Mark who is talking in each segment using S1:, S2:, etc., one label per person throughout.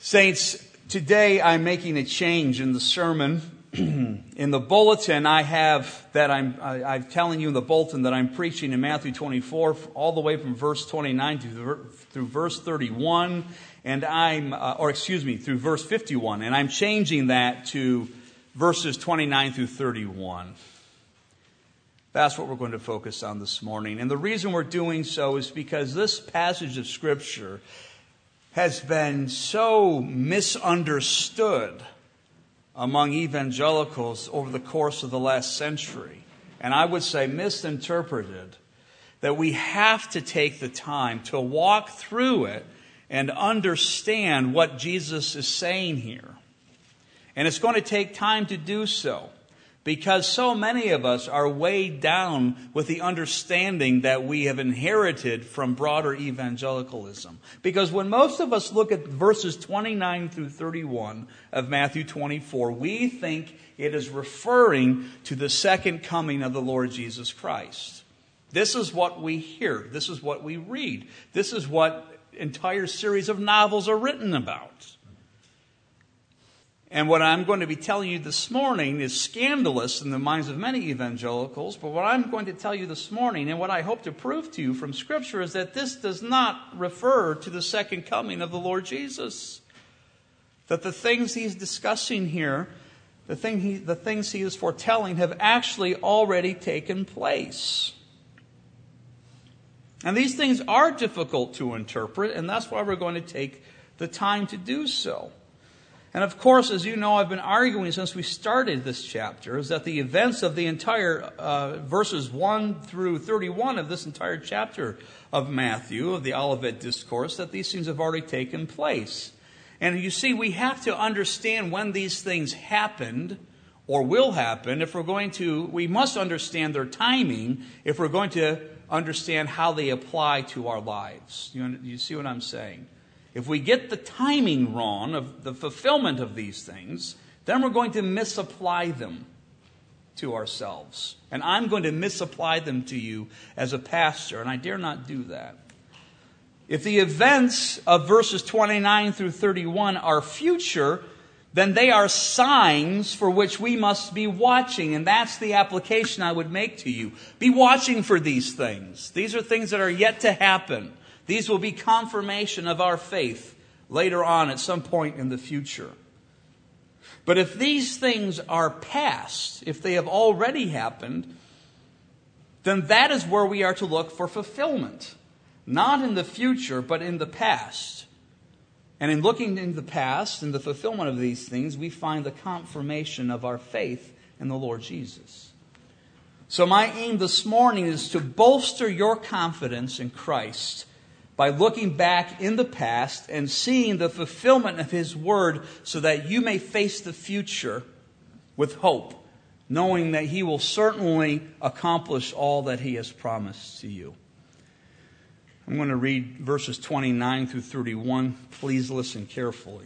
S1: Saints, today I'm making a change in the sermon. In the bulletin I have that I'm telling you in the bulletin that I'm preaching in Matthew 24 all the way from verse 29 through verse 31, and through verse 51, and I'm changing that to verses 29 through 31. That's what we're going to focus on this morning. And the reason we're doing so is because this passage of Scripture has been so misunderstood among evangelicals over the course of the last century, and I would say misinterpreted, that we have to take the time to walk through it and understand what Jesus is saying here. And it's going to take time to do so, because so many of us are weighed down with the understanding that we have inherited from broader evangelicalism. Because when most of us look at verses 29 through 31 of Matthew 24, we think it is referring to the second coming of the Lord Jesus Christ. This is what we hear. This is what we read. This is what entire series of novels are written about. And what I'm going to be telling you this morning is scandalous in the minds of many evangelicals. But what I'm going to tell you this morning, and what I hope to prove to you from Scripture, is that this does not refer to the second coming of the Lord Jesus. That the things he's discussing here, the things he is foretelling, have actually already taken place. And these things are difficult to interpret, and that's why we're going to take the time to do so. And of course, as you know, I've been arguing since we started this chapter, is that the events of the entire verses 1 through 31 of this entire chapter of Matthew, of the Olivet Discourse, that these things have already taken place. And you see, we have to understand when these things happened or will happen. We must understand their timing if we're going to understand how they apply to our lives. You see what I'm saying? If we get the timing wrong of the fulfillment of these things, then we're going to misapply them to ourselves. And I'm going to misapply them to you as a pastor, and I dare not do that. If the events of verses 29 through 31 are future, then they are signs for which we must be watching, and that's the application I would make to you. Be watching for these things. These are things that are yet to happen. These will be confirmation of our faith later on at some point in the future. But if these things are past, if they have already happened, then that is where we are to look for fulfillment. Not in the future, but in the past. And in looking in the past, in the fulfillment of these things, we find the confirmation of our faith in the Lord Jesus. So my aim this morning is to bolster your confidence in Christ by looking back in the past and seeing the fulfillment of His Word, so that you may face the future with hope, knowing that He will certainly accomplish all that He has promised to you. I'm going to read verses 29 through 31. Please listen carefully.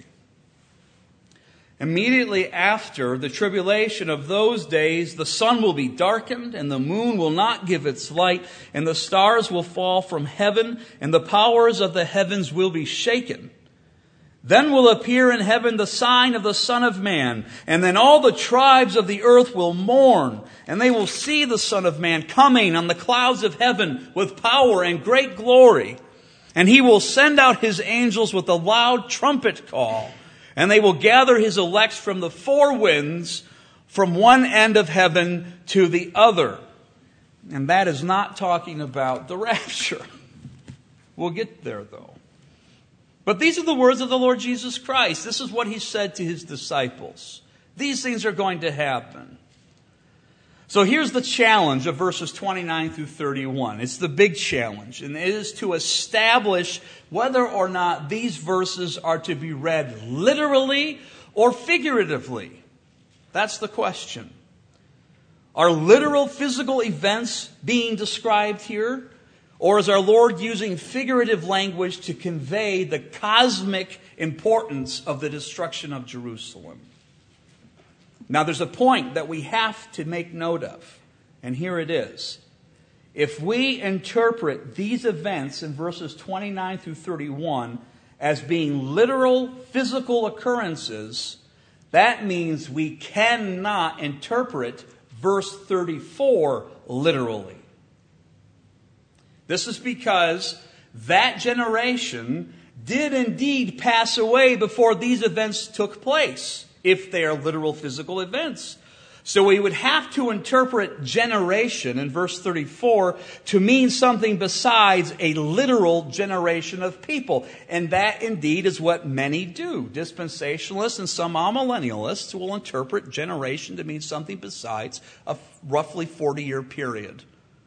S1: Immediately after the tribulation of those days, the sun will be darkened, and the moon will not give its light, and the stars will fall from heaven, and the powers of the heavens will be shaken. Then will appear in heaven the sign of the Son of Man, and then all the tribes of the earth will mourn, and they will see the Son of Man coming on the clouds of heaven with power and great glory. And He will send out His angels with a loud trumpet call, and they will gather His elect from the four winds, from one end of heaven to the other. And that is not talking about the rapture. We'll get there, though. But these are the words of the Lord Jesus Christ. This is what He said to His disciples. These things are going to happen. So here's the challenge of verses 29 through 31. It's the big challenge, and it is to establish whether or not these verses are to be read literally or figuratively. That's the question. Are literal physical events being described here? Or is our Lord using figurative language to convey the cosmic importance of the destruction of Jerusalem? Now, there's a point that we have to make note of, and here it is. If we interpret these events in verses 29 through 31 as being literal physical occurrences, that means we cannot interpret verse 34 literally. This is because that generation did indeed pass away before these events took place, if they are literal physical events. So we would have to interpret generation in verse 34 to mean something besides a literal generation of people. And that indeed is what many do. Dispensationalists and some amillennialists will interpret generation to mean something besides a roughly 40-year period.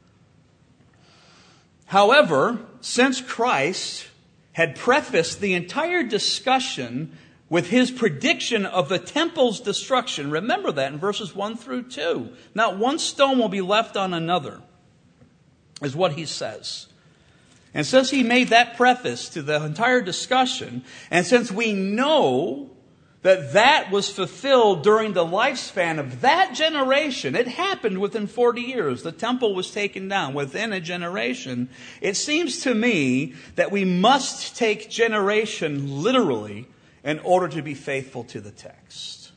S1: However, since Christ had prefaced the entire discussion with his prediction of the temple's destruction. Remember that in verses 1 through 2. Not one stone will be left on another, is what he says. And since he made that preface to the entire discussion, and since we know that that was fulfilled during the lifespan of that generation, it happened within 40 years. The temple was taken down within a generation. It seems to me that we must take generation literally in order to be faithful to the text.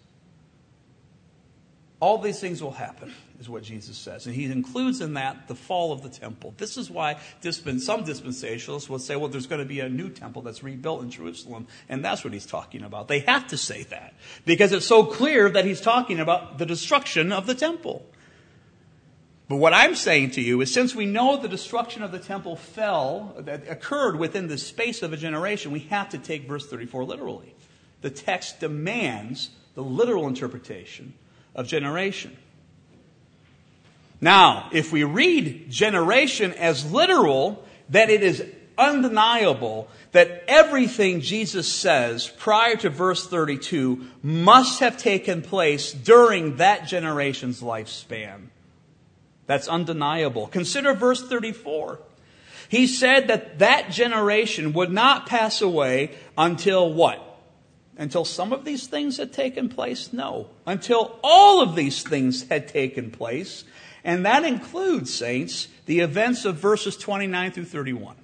S1: All these things will happen, is what Jesus says. And he includes in that the fall of the temple. This is why some dispensationalists will say, well, there's going to be a new temple that's rebuilt in Jerusalem. And that's what he's talking about. They have to say that, because it's so clear that he's talking about the destruction of the temple. But what I'm saying to you is, since we know the destruction of the temple that occurred within the space of a generation, we have to take verse 34 literally. The text demands the literal interpretation of generation. Now, if we read generation as literal, then it is undeniable that everything Jesus says prior to verse 32 must have taken place during that generation's lifespan. That's undeniable. Consider verse 34. He said that generation would not pass away until what? Until some of these things had taken place? No. Until all of these things had taken place. And that includes, saints, the events of verses 29 through 31.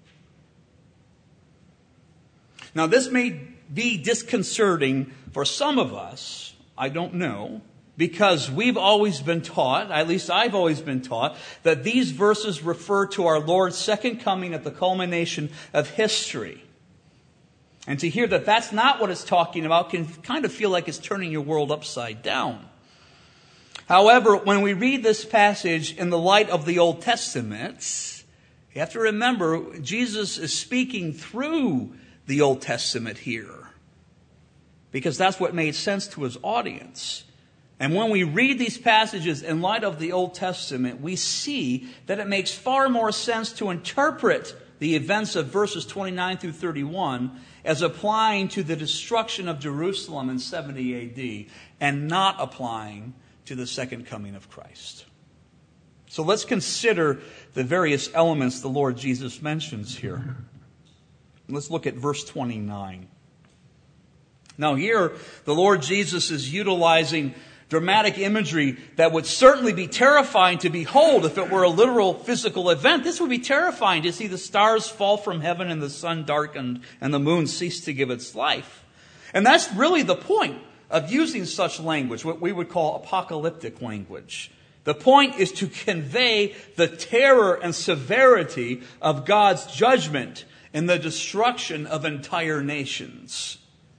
S1: Now, this may be disconcerting for some of us. I don't know. Because we've always been taught, at least I've always been taught, that these verses refer to our Lord's second coming at the culmination of history. And to hear that that's not what it's talking about can kind of feel like it's turning your world upside down. However, when we read this passage in the light of the Old Testament, you have to remember Jesus is speaking through the Old Testament here, because that's what made sense to his audience. And when we read these passages in light of the Old Testament, we see that it makes far more sense to interpret the events of verses 29 through 31 as applying to the destruction of Jerusalem in 70 A.D. and not applying to the second coming of Christ. So let's consider the various elements the Lord Jesus mentions here. Let's look at verse 29. Now here, the Lord Jesus is utilizing dramatic imagery that would certainly be terrifying to behold if it were a literal physical event. This would be terrifying to see the stars fall from heaven and the sun darkened and the moon cease to give its life. And that's really the point of using such language, what we would call apocalyptic language. The point is to convey the terror and severity of God's judgment and the destruction of entire nations.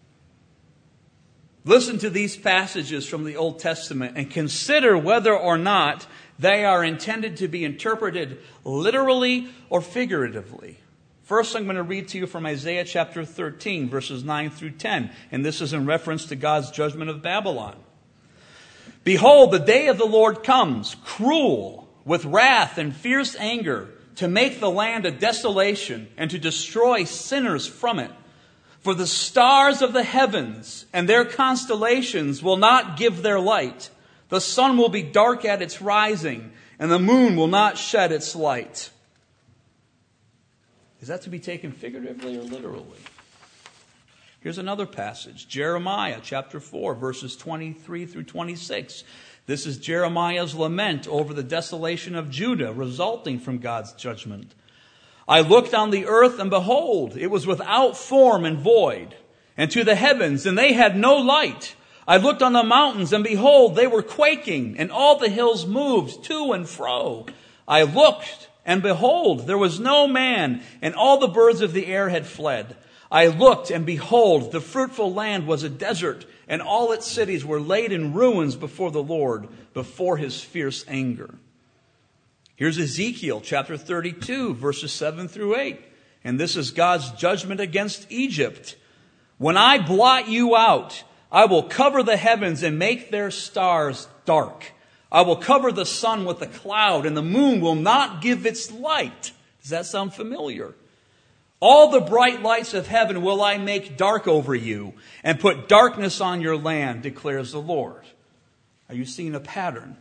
S1: Listen to these passages from the Old Testament and consider whether or not they are intended to be interpreted literally or figuratively. First, I'm going to read to you from Isaiah chapter 13, verses 9 through 10. And this is in reference to God's judgment of Babylon. Behold, the day of the Lord comes, cruel, with wrath and fierce anger, to make the land a desolation and to destroy sinners from it. For the stars of the heavens and their constellations will not give their light. The sun will be dark at its rising, and the moon will not shed its light. Is that to be taken figuratively or literally? Here's another passage. Jeremiah chapter 4, verses 23 through 26. This is Jeremiah's lament over the desolation of Judah resulting from God's judgment. I looked on the earth, and behold, it was without form and void, and to the heavens, and they had no light. I looked on the mountains, and behold, they were quaking, and all the hills moved to and fro. I looked, and behold, there was no man, and all the birds of the air had fled. I looked, and behold, the fruitful land was a desert, and all its cities were laid in ruins before the Lord, before his fierce anger. Here's Ezekiel chapter 32, verses 7 through 8. And this is God's judgment against Egypt. When I blot you out, I will cover the heavens and make their stars dark. I will cover the sun with a cloud, and the moon will not give its light. Does that sound familiar? All the bright lights of heaven will I make dark over you, and put darkness on your land, declares the Lord. Are you seeing a pattern?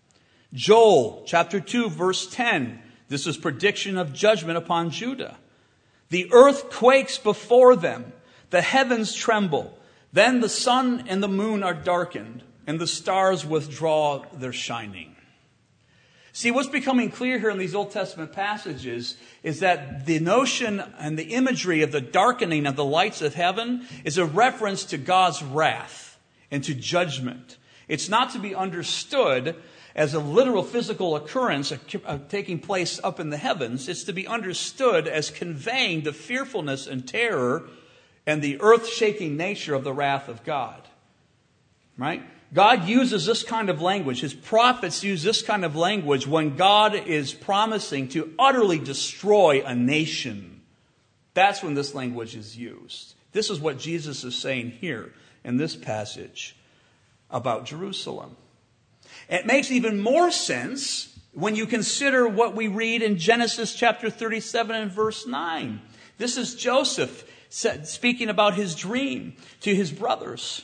S1: Joel chapter 2, verse 10. This is prediction of judgment upon Judah. The earth quakes before them. The heavens tremble. Then the sun and the moon are darkened, and the stars withdraw their shining. See, what's becoming clear here in these Old Testament passages is that the notion and the imagery of the darkening of the lights of heaven is a reference to God's wrath and to judgment. It's not to be understood as a literal physical occurrence taking place up in the heavens. It's to be understood as conveying the fearfulness and terror and the earth-shaking nature of the wrath of God. Right? God uses this kind of language. His prophets use this kind of language when God is promising to utterly destroy a nation. That's when this language is used. This is what Jesus is saying here in this passage about Jerusalem. It makes even more sense when you consider what we read in Genesis chapter 37 and verse 9. This is Joseph speaking about his dream to his brothers.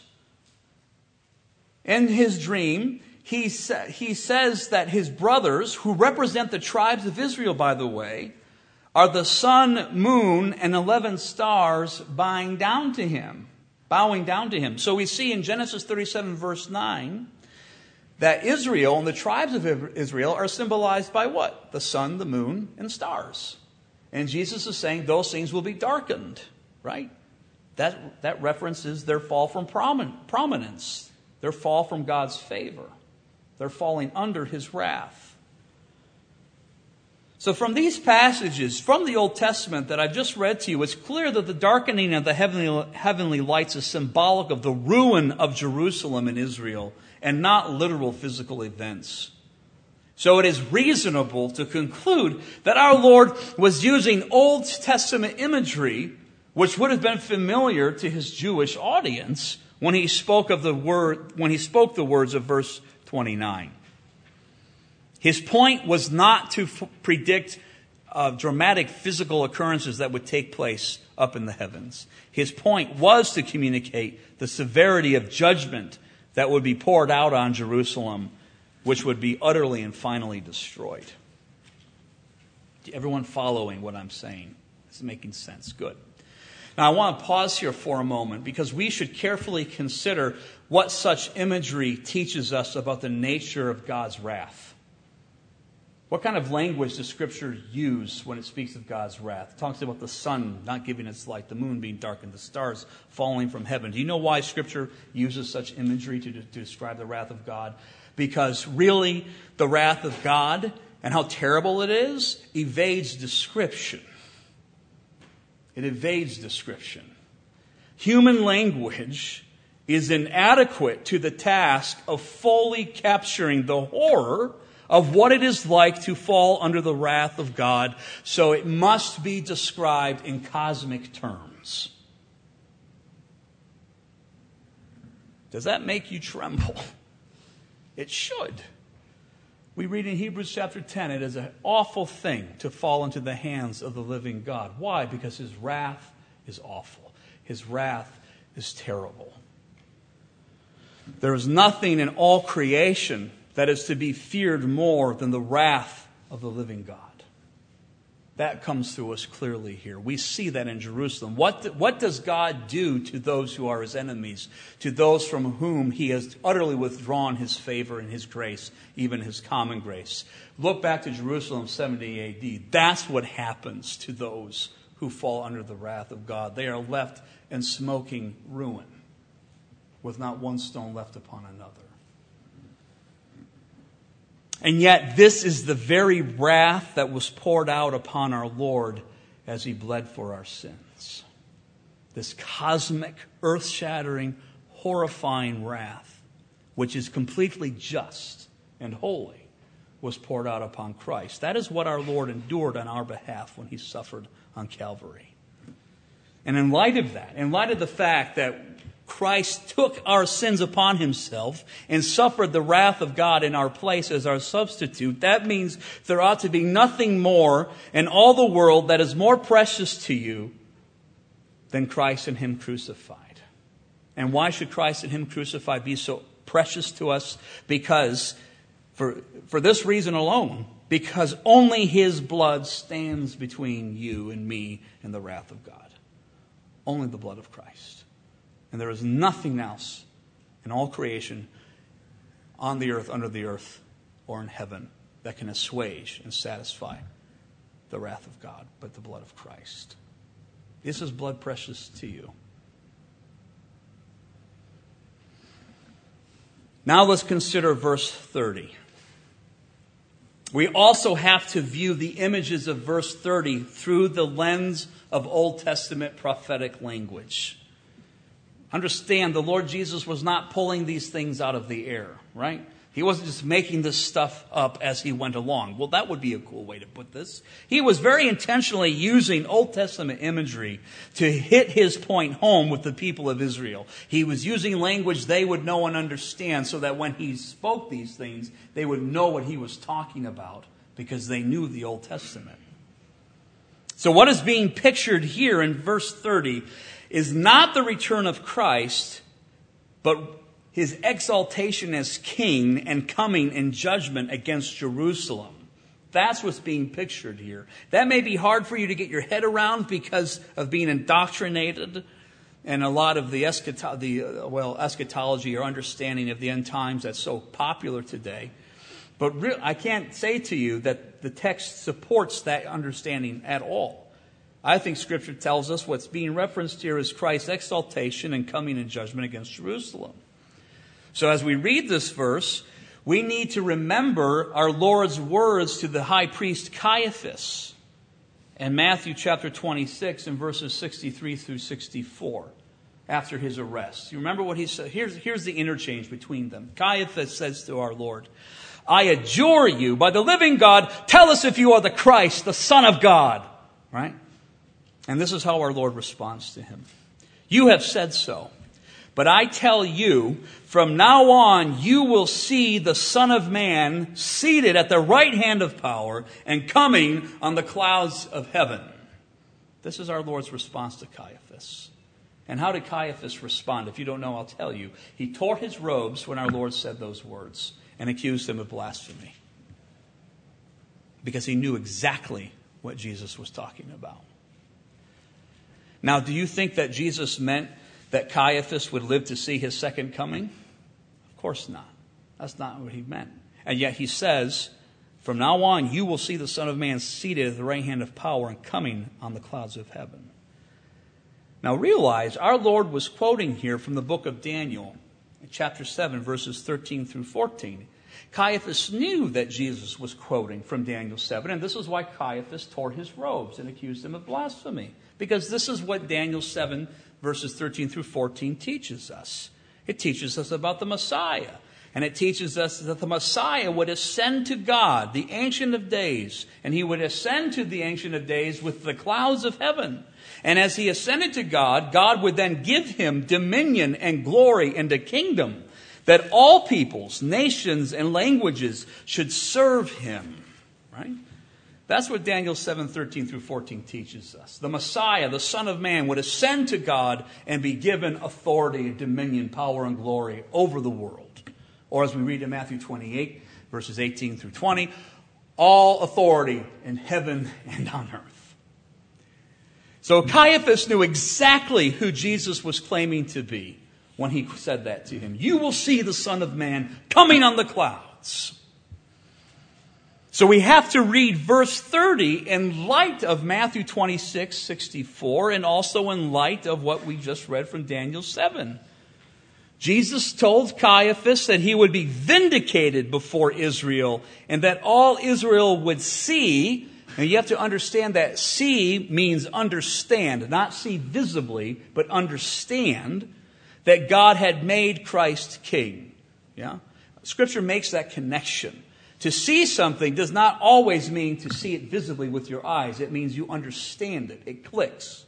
S1: In his dream, he says that his brothers, who represent the tribes of Israel, by the way, are the sun, moon, and 11 stars bowing down to him. So we see in Genesis 37, verse 9, that Israel and the tribes of Israel are symbolized by what? The sun, the moon, and stars. And Jesus is saying those things will be darkened, right? That references their fall from prominence. Their fall from God's favor. They're falling under his wrath. So from these passages from the Old Testament that I've just read to you, it's clear that the darkening of the heavenly lights is symbolic of the ruin of Jerusalem and Israel, and not literal physical events. So it is reasonable to conclude that our Lord was using Old Testament imagery, which would have been familiar to his Jewish audience, when he spoke the words of verse 29. His point was not to predict dramatic physical occurrences that would take place up in the heavens. His point was to communicate the severity of judgment that would be poured out on Jerusalem, which would be utterly and finally destroyed. Everyone following what I'm saying? This is making sense. Good. Now, I want to pause here for a moment because we should carefully consider what such imagery teaches us about the nature of God's wrath. What kind of language does Scripture use when it speaks of God's wrath? It talks about the sun not giving its light, the moon being darkened, the stars falling from heaven. Do you know why Scripture uses such imagery to describe the wrath of God? Because really, the wrath of God and how terrible it is evades description. It evades description. Human language is inadequate to the task of fully capturing the horror of what it is like to fall under the wrath of God, so it must be described in cosmic terms. Does that make you tremble? It should. We read in Hebrews chapter 10, it is an awful thing to fall into the hands of the living God. Why? Because his wrath is awful. His wrath is terrible. There is nothing in all creation that is to be feared more than the wrath of the living God. That comes through us clearly here. We see that in Jerusalem. What does God do to those who are his enemies, to those from whom he has utterly withdrawn his favor and his grace, even his common grace? Look back to Jerusalem 70 AD. That's what happens to those who fall under the wrath of God. They are left in smoking ruin, with not one stone left upon another. And yet this is the very wrath that was poured out upon our Lord as he bled for our sins. This cosmic, earth-shattering, horrifying wrath, which is completely just and holy, was poured out upon Christ. That is what our Lord endured on our behalf when he suffered on Calvary. And in light of that, in light of the fact that Christ took our sins upon himself and suffered the wrath of God in our place as our substitute, that means there ought to be nothing more in all the world that is more precious to you than Christ and him crucified. And why should Christ and him crucified be so precious to us? Because, for this reason alone, because only his blood stands between you and me and the wrath of God. Only the blood of Christ. And there is nothing else in all creation, on the earth, under the earth, or in heaven that can assuage and satisfy the wrath of God but the blood of Christ. Is his blood precious to you? Now let's consider verse 30. We also have to view the images of verse 30 through the lens of Old Testament prophetic language. Understand, the Lord Jesus was not pulling these things out of the air, right? He wasn't just making this stuff up as he went along. Well, that would be a cool way to put this. He was very intentionally using Old Testament imagery to hit his point home with the people of Israel. He was using language they would know and understand so that when he spoke these things, they would know what he was talking about because they knew the Old Testament. So what is being pictured here in verse 30 is not the return of Christ, but his exaltation as king and coming in judgment against Jerusalem. That's what's being pictured here. That may be hard for you to get your head around because of being indoctrinated and a lot of the eschatology or understanding of the end times that's so popular today. But I can't say to you that the text supports that understanding at all. I think Scripture tells us what's being referenced here is Christ's exaltation and coming in judgment against Jerusalem. So as we read this verse, we need to remember our Lord's words to the high priest Caiaphas in Matthew chapter 26 and verses 63 through 64 after his arrest. You remember what he said? Here's the interchange between them. Caiaphas says to our Lord, "I adjure you by the living God, tell us if you are the Christ, the Son of God." Right? And this is how our Lord responds to him. "You have said so. But I tell you, from now on you will see the Son of Man seated at the right hand of power and coming on the clouds of heaven." This is our Lord's response to Caiaphas. And how did Caiaphas respond? If you don't know, I'll tell you. He tore his robes when our Lord said those words and accused him of blasphemy. Because he knew exactly what Jesus was talking about. Now, do you think that Jesus meant that Caiaphas would live to see his second coming? Of course not. That's not what he meant. And yet he says, from now on you will see the Son of Man seated at the right hand of power and coming on the clouds of heaven. Now realize, our Lord was quoting here from the book of Daniel, chapter 7, verses 13 through 14. Caiaphas knew that Jesus was quoting from Daniel 7, and this is why Caiaphas tore his robes and accused him of blasphemy. Because this is what Daniel 7, verses 13 through 14 teaches us. It teaches us about the Messiah. And it teaches us that the Messiah would ascend to God, the Ancient of Days. And he would ascend to the Ancient of Days with the clouds of heaven. And as he ascended to God, God would then give him dominion and glory and a kingdom that all peoples, nations, and languages should serve him. Right? That's what Daniel 7, 13 through 14 teaches us. The Messiah, the Son of Man, would ascend to God and be given authority, dominion, power, and glory over the world. Or as we read in Matthew 28, verses 18 through 20, all authority in heaven and on earth. So Caiaphas knew exactly who Jesus was claiming to be when he said that to him. You will see the Son of Man coming on the clouds. So we have to read verse 30 in light of Matthew 26:64 and also in light of what we just read from Daniel 7. Jesus told Caiaphas that he would be vindicated before Israel and that all Israel would see. And you have to understand that see means understand, not see visibly, but understand that God had made Christ king. Yeah? Scripture makes that connection. To see something does not always mean to see it visibly with your eyes. It means you understand it. It clicks.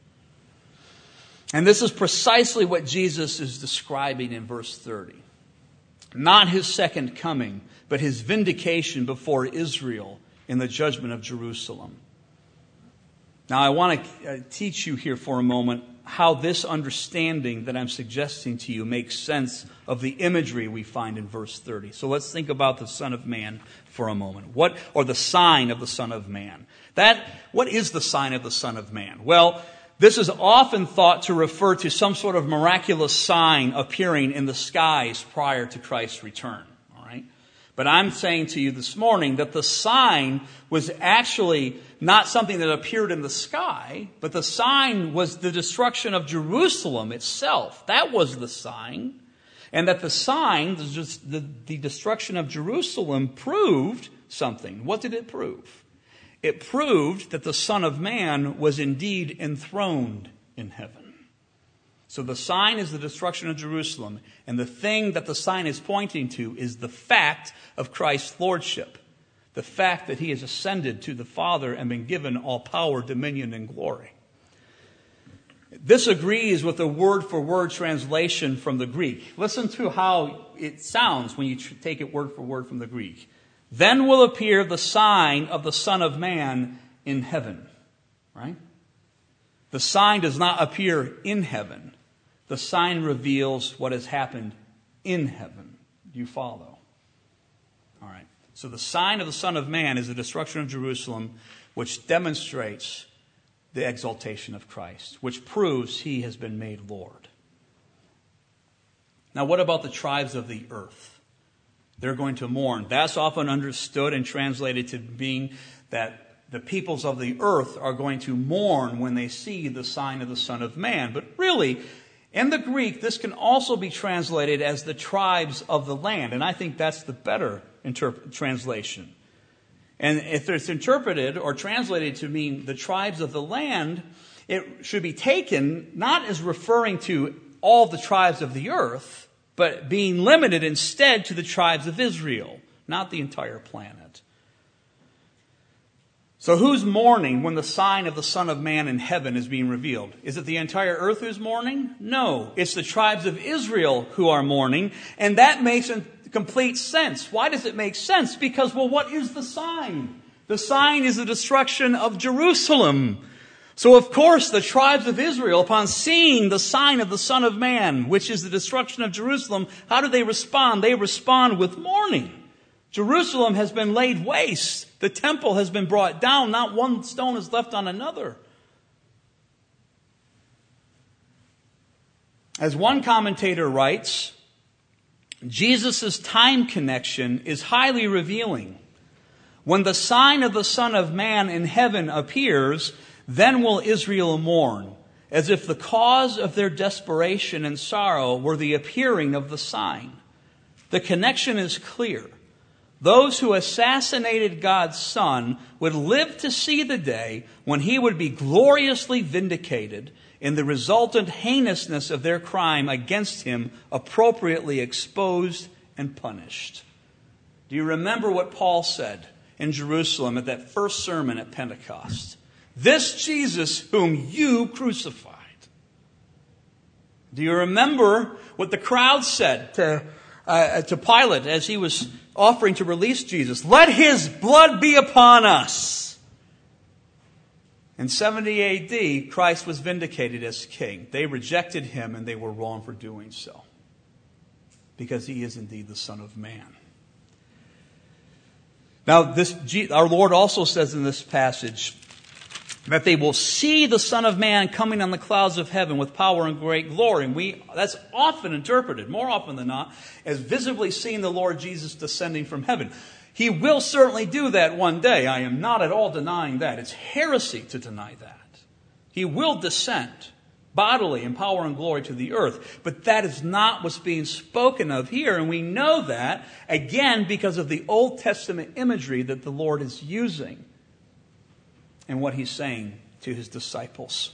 S1: And this is precisely what Jesus is describing in verse 30. Not his second coming, but his vindication before Israel in the judgment of Jerusalem. Now I want to teach you here for a moment how this understanding that I'm suggesting to you makes sense of the imagery we find in verse 30. So let's think about the Son of Man for a moment. Or the sign of the Son of Man. What is the sign of the Son of Man? Well, this is often thought to refer to some sort of miraculous sign appearing in the skies prior to Christ's return. All right? But I'm saying to you this morning that the sign was actually not something that appeared in the sky, but the sign was the destruction of Jerusalem itself. That was the sign. And that the sign, the destruction of Jerusalem, proved something. What did it prove? It proved that the Son of Man was indeed enthroned in heaven. So the sign is the destruction of Jerusalem. And the thing that the sign is pointing to is the fact of Christ's lordship. The fact that he has ascended to the Father and been given all power, dominion, and glory. This agrees with the word-for-word translation from the Greek. Listen to how it sounds when you take it word for word from the Greek. Then will appear the sign of the Son of Man in heaven. Right? The sign does not appear in heaven. The sign reveals what has happened in heaven. Do you follow? All right. So the sign of the Son of Man is the destruction of Jerusalem, which demonstrates the exaltation of Christ, which proves he has been made Lord. Now, what about the tribes of the earth? They're going to mourn. That's often understood and translated to mean that the peoples of the earth are going to mourn when they see the sign of the Son of Man. But really, in the Greek, this can also be translated as the tribes of the land. And I think that's the better translation. And if it's interpreted or translated to mean the tribes of the land, it should be taken not as referring to all the tribes of the earth, but being limited instead to the tribes of Israel, not the entire planet. So who's mourning when the sign of the Son of Man in heaven is being revealed? Is it the entire earth who's mourning? No, it's the tribes of Israel who are mourning, and that makes complete sense. Why does it make sense? Because, well, what is the sign? The sign is the destruction of Jerusalem. So, of course, the tribes of Israel, upon seeing the sign of the Son of Man, which is the destruction of Jerusalem, how do they respond? They respond with mourning. Jerusalem has been laid waste. The temple has been brought down. Not one stone is left on another. As one commentator writes, Jesus' time connection is highly revealing. When the sign of the Son of Man in heaven appears, then will Israel mourn, as if the cause of their desperation and sorrow were the appearing of the sign. The connection is clear. Those who assassinated God's Son would live to see the day when he would be gloriously vindicated in the resultant heinousness of their crime against him, appropriately exposed and punished. Do you remember what Paul said in Jerusalem at that first sermon at Pentecost? This Jesus whom you crucified. Do you remember what the crowd said to Pilate as he was offering to release Jesus? Let his blood be upon us. In 70 A.D., Christ was vindicated as king. They rejected him, and they were wrong for doing so, because he is indeed the Son of Man. Now, our Lord also says in this passage that they will see the Son of Man coming on the clouds of heaven with power and great glory. And that's often interpreted, more often than not, as visibly seeing the Lord Jesus descending from heaven. He will certainly do that one day. I am not at all denying that. It's heresy to deny that. He will descend bodily in power and glory to the earth. But that is not what's being spoken of here. And we know that, again, because of the Old Testament imagery that the Lord is using and what He's saying to His disciples.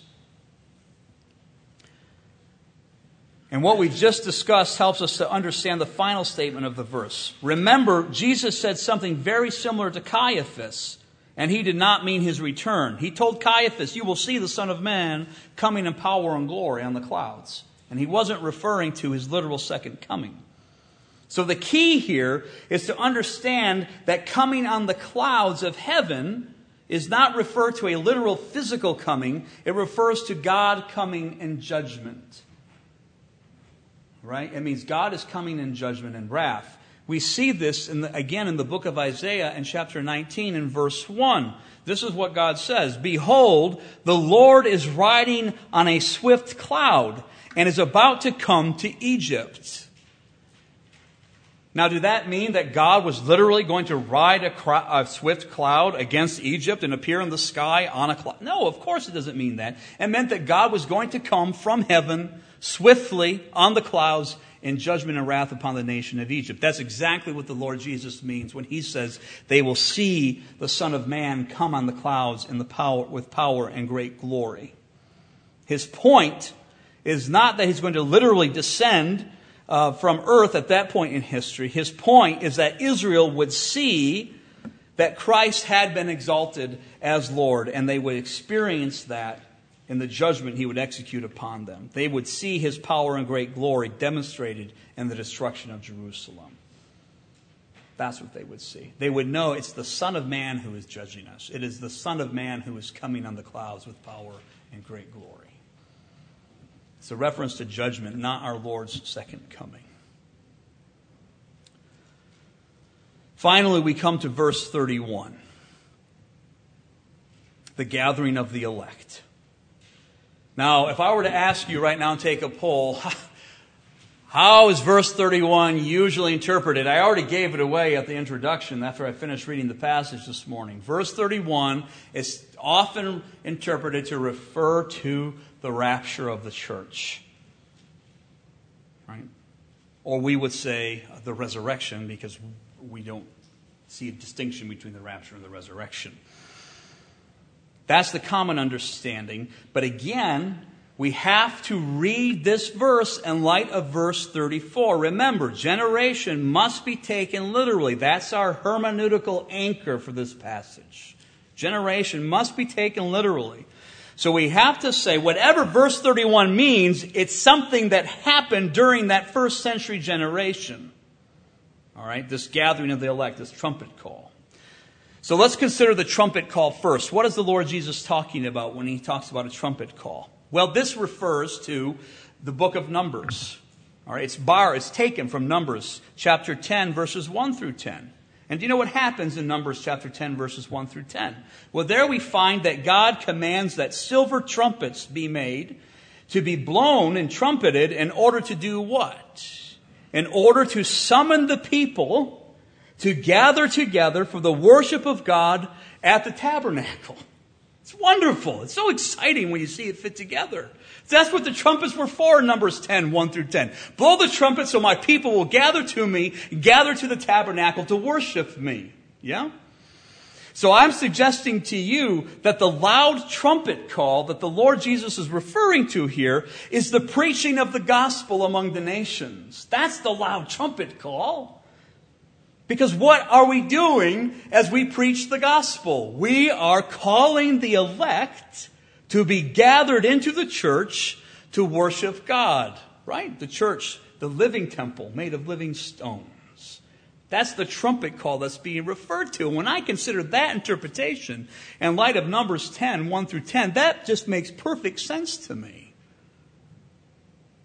S1: And what we've just discussed helps us to understand the final statement of the verse. Remember, Jesus said something very similar to Caiaphas, and He did not mean His return. He told Caiaphas, "You will see the Son of Man coming in power and glory on the clouds." And He wasn't referring to His literal second coming. So the key here is to understand that coming on the clouds of heaven is not referred to a literal physical coming. It refers to God coming in judgment. Right? It means God is coming in judgment and wrath. We see this again in the book of Isaiah in chapter 19 and verse 1. This is what God says. "Behold, the Lord is riding on a swift cloud and is about to come to Egypt." Now, did that mean that God was literally going to ride a swift cloud against Egypt and appear in the sky on a cloud? No, of course it doesn't mean that. It meant that God was going to come from heaven swiftly on the clouds in judgment and wrath upon the nation of Egypt. That's exactly what the Lord Jesus means when He says they will see the Son of Man come on the clouds with power and great glory. His point is not that He's going to literally descend from earth at that point in history. His point is that Israel would see that Christ had been exalted as Lord, and they would experience that in the judgment He would execute upon them. They would see His power and great glory demonstrated in the destruction of Jerusalem. That's what they would see. They would know it's the Son of Man who is judging us. It is the Son of Man who is coming on the clouds with power and great glory. It's a reference to judgment, not our Lord's second coming. Finally, we come to verse 31. The gathering of the elect. Now, if I were to ask you right now and take a poll, how is verse 31 usually interpreted? I already gave it away at the introduction after I finished reading the passage this morning. Verse 31 is often interpreted to refer to the rapture of the church. Right? Or we would say the resurrection, because we don't see a distinction between the rapture and the resurrection. That's the common understanding. But again, we have to read this verse in light of verse 34. Remember, generation must be taken literally. That's our hermeneutical anchor for this passage. Generation must be taken literally. So we have to say, whatever verse 31 means, it's something that happened during that first century generation. All right, this gathering of the elect, this trumpet call. So let's consider the trumpet call first. What is the Lord Jesus talking about when He talks about a trumpet call? Well, this refers to the book of Numbers. All right, it's taken from Numbers chapter 10, verses 1 through 10. And do you know what happens in Numbers chapter 10, verses 1 through 10? Well, there we find that God commands that silver trumpets be made to be blown and trumpeted in order to do what? In order to summon the people to gather together for the worship of God at the tabernacle. It's wonderful. It's so exciting when you see it fit together. That's what the trumpets were for in Numbers 10, 1 through 10. Blow the trumpet so my people will gather to me, gather to the tabernacle to worship me. Yeah? So I'm suggesting to you that the loud trumpet call that the Lord Jesus is referring to here is the preaching of the gospel among the nations. That's the loud trumpet call. Because what are we doing as we preach the gospel? We are calling the elect to be gathered into the church to worship God. Right? The church, the living temple made of living stones. That's the trumpet call that's being referred to. When I consider that interpretation in light of Numbers 10, 1 through 10, that just makes perfect sense to me.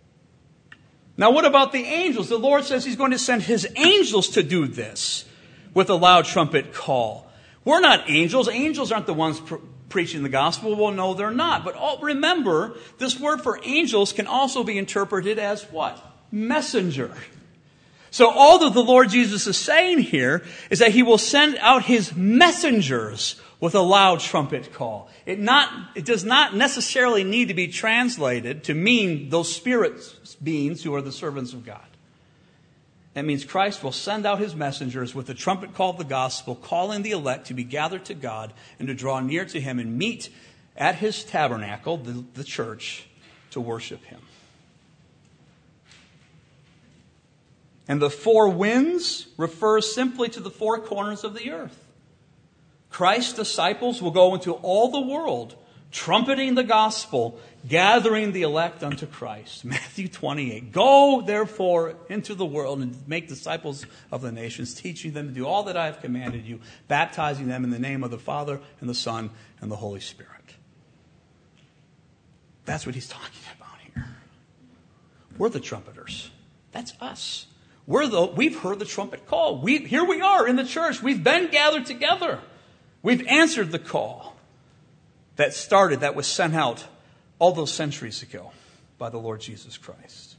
S1: Now, what about the angels? The Lord says He's going to send His angels to do this. with a loud trumpet call. We're not angels. Angels aren't the ones preaching the gospel. Well, no, they're not. But remember, this word for angels can also be interpreted as what? Messenger. So all that the Lord Jesus is saying here is that he will send out his messengers with a loud trumpet call. It does not necessarily need to be translated to mean those spirit beings who are the servants of God. That means Christ will send out his messengers with the trumpet call of the gospel, calling the elect to be gathered to God and to draw near to him and meet at his tabernacle, the church, to worship him. And the four winds refers simply to the four corners of the earth. Christ's disciples will go into all the world, trumpeting the gospel, gathering the elect unto Christ. Matthew 28. Go, therefore, into the world and make disciples of the nations, teaching them to do all that I have commanded you, baptizing them in the name of the Father and the Son and the Holy Spirit. That's what he's talking about here. We're the trumpeters. That's us. We've heard the trumpet call. Here we are in the church. We've been gathered together. We've answered the call that was sent out all those centuries ago by the Lord Jesus Christ.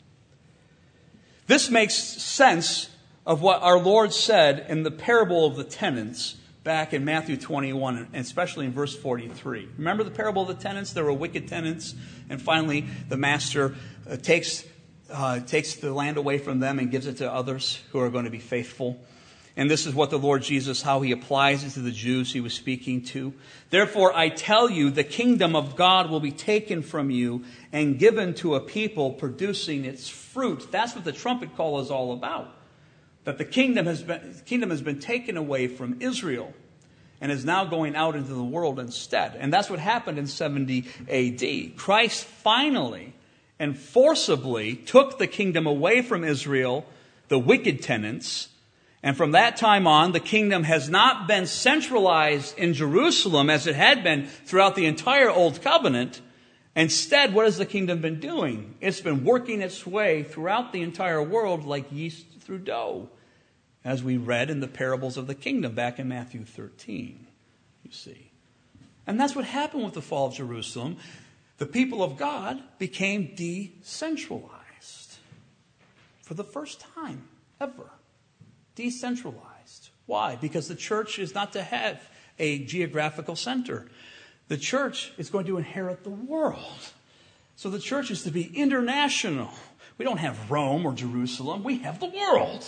S1: This makes sense of what our Lord said in the parable of the tenants back in Matthew 21, and especially in verse 43. Remember the parable of the tenants? There were wicked tenants, and finally the master takes the land away from them and gives it to others who are going to be faithful. And this is what the Lord Jesus, how he applies it to the Jews he was speaking to. Therefore, I tell you, the kingdom of God will be taken from you and given to a people producing its fruit. That's what the trumpet call is all about. That the kingdom has been taken away from Israel and is now going out into the world instead. And that's what happened in 70 AD. Christ finally and forcibly took the kingdom away from Israel, the wicked tenants. And from that time on, the kingdom has not been centralized in Jerusalem as it had been throughout the entire Old Covenant. Instead, what has the kingdom been doing? It's been working its way throughout the entire world like yeast through dough, as we read in the parables of the kingdom back in Matthew 13, you see. And that's what happened with the fall of Jerusalem. The people of God became decentralized for the first time ever. Decentralized. Why? Because the church is not to have a geographical center. The church is going to inherit the world. So the church is to be international. We don't have Rome or Jerusalem. We have the world.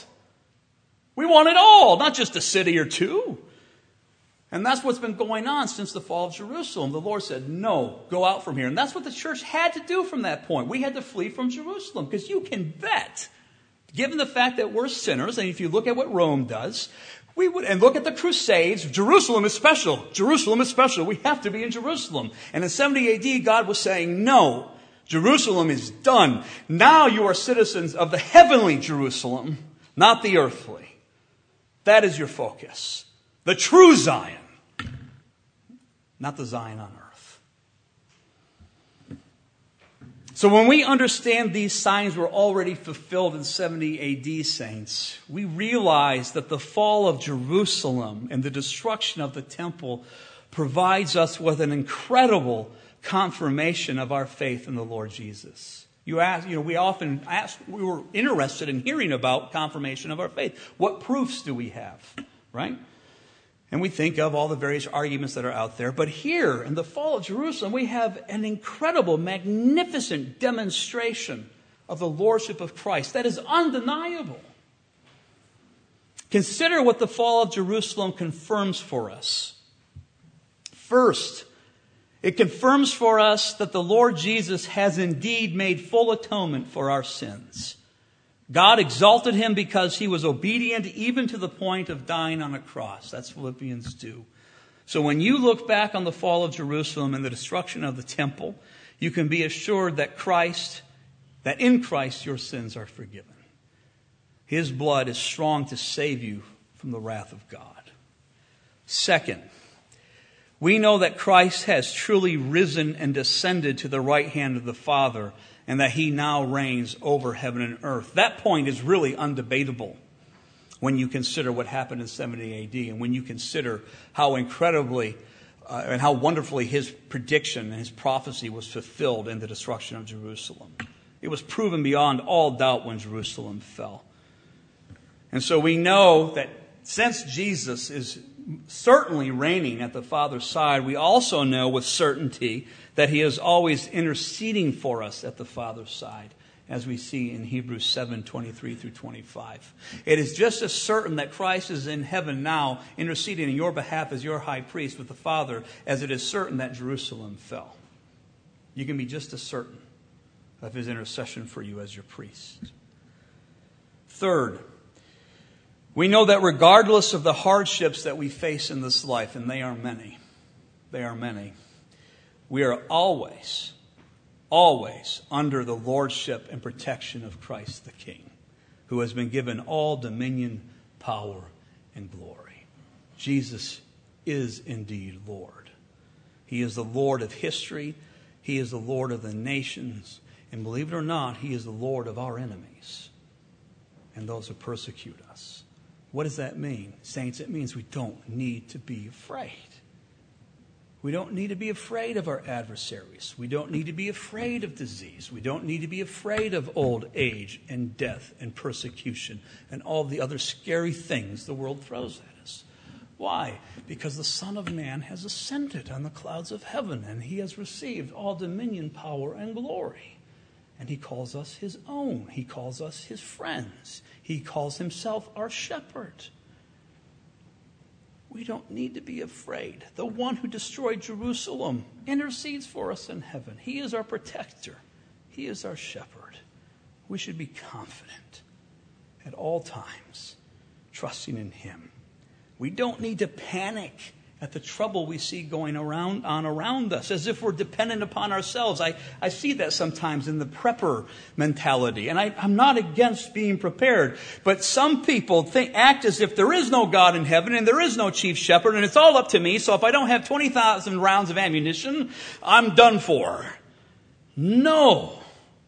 S1: We want it all, not just a city or two. And that's what's been going on since the fall of Jerusalem. The Lord said, no, go out from here. And that's what the church had to do from that point. We had to flee from Jerusalem, because you can bet, given the fact that we're sinners, and if you look at what Rome does, and look at the Crusades, Jerusalem is special. Jerusalem is special. We have to be in Jerusalem. And in 70 AD, God was saying, no, Jerusalem is done. Now you are citizens of the heavenly Jerusalem, not the earthly. That is your focus. The true Zion, not the Zion on earth. So when we understand these signs were already fulfilled in 70 AD, saints, we realize that the fall of Jerusalem and the destruction of the temple provides us with an incredible confirmation of our faith in the Lord Jesus. We often ask, we were interested in hearing about confirmation of our faith. What proofs do we have, right? And we think of all the various arguments that are out there. But here, in the fall of Jerusalem, we have an incredible, magnificent demonstration of the lordship of Christ that is undeniable. Consider what the fall of Jerusalem confirms for us. First, it confirms for us that the Lord Jesus has indeed made full atonement for our sins. God exalted him because he was obedient even to the point of dying on a cross. That's Philippians 2. So when you look back on the fall of Jerusalem and the destruction of the temple, you can be assured that in Christ your sins are forgiven. His blood is strong to save you from the wrath of God. Second, we know that Christ has truly risen and descended to the right hand of the Father, and that he now reigns over heaven and earth. That point is really undebatable. when you consider what happened in 70 AD and when you consider how incredibly and how wonderfully his prediction and his prophecy was fulfilled in the destruction of Jerusalem. It was proven beyond all doubt when Jerusalem fell. And so we know that since Jesus is certainly reigning at the Father's side, we also know with certainty that he is always interceding for us at the Father's side, as we see in Hebrews 7:23 through 25. It is just as certain that Christ is in heaven now, interceding on your behalf as your high priest with the Father, as it is certain that Jerusalem fell. You can be just as certain of his intercession for you as your priest. Third, we know that regardless of the hardships that we face in this life, and they are many, we are always under the lordship and protection of Christ the King, who has been given all dominion, power, and glory. Jesus is indeed Lord. He is the Lord of history. He is the Lord of the nations. And believe it or not, he is the Lord of our enemies and those who persecute us. What does that mean? Saints, it means we don't need to be afraid. We don't need to be afraid of our adversaries. We don't need to be afraid of disease. We don't need to be afraid of old age and death and persecution and all the other scary things the world throws at us. Why? Because the Son of Man has ascended on the clouds of heaven, and he has received all dominion, power, and glory. And he calls us his own. He calls us his friends. He calls himself our shepherd. We don't need to be afraid. The one who destroyed Jerusalem intercedes for us in heaven. He is our protector. He is our shepherd. We should be confident at all times, trusting in him. We don't need to panic at the trouble we see going around us, as if we're dependent upon ourselves. I see that sometimes in the prepper mentality, and I'm not against being prepared, but some people act as if there is no God in heaven and there is no chief shepherd, and it's all up to me, so if I don't have 20,000 rounds of ammunition, I'm done for. No.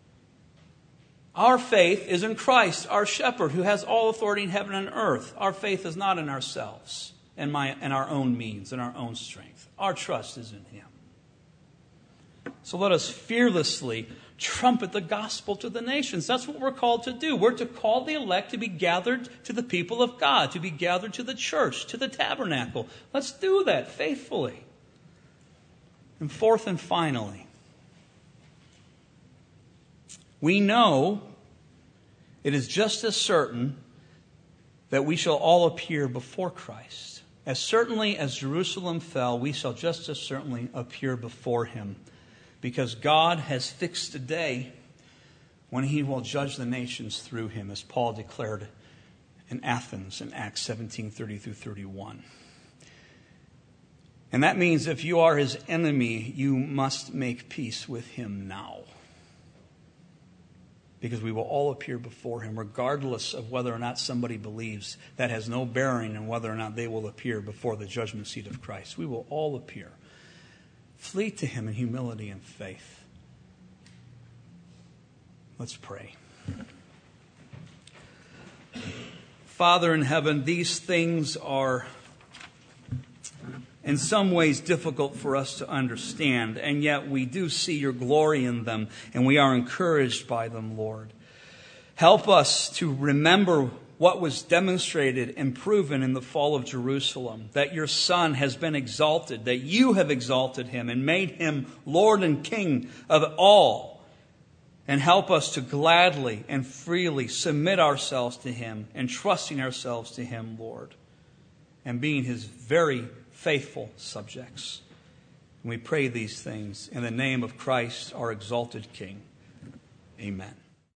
S1: Our faith is in Christ, our shepherd, who has all authority in heaven and earth. Our faith is not in ourselves and our own means and our own strength. Our trust is in him. So let us fearlessly trumpet the gospel to the nations. That's what we're called to do. We're to call the elect to be gathered to the people of God, to be gathered to the church, to the tabernacle. Let's do that faithfully. And fourth and finally, we know it is just as certain that we shall all appear before Christ. As certainly as Jerusalem fell, we shall just as certainly appear before him, because God has fixed a day when he will judge the nations through him, as Paul declared in Athens in Acts 17:30 through 31. And that means if you are his enemy, you must make peace with him now. Because we will all appear before him, regardless of whether or not somebody believes. That has no bearing on whether or not they will appear before the judgment seat of Christ. We will all appear. Flee to him in humility and faith. Let's pray. Father in heaven, these things are in some ways difficult for us to understand, and yet we do see your glory in them, and we are encouraged by them, Lord. Help us to remember what was demonstrated and proven in the fall of Jerusalem, that your Son has been exalted, that you have exalted him and made him Lord and King of all. And help us to gladly and freely submit ourselves to him and trusting ourselves to him, Lord, and being his very faithful subjects. And we pray these things in the name of Christ, our exalted King. Amen.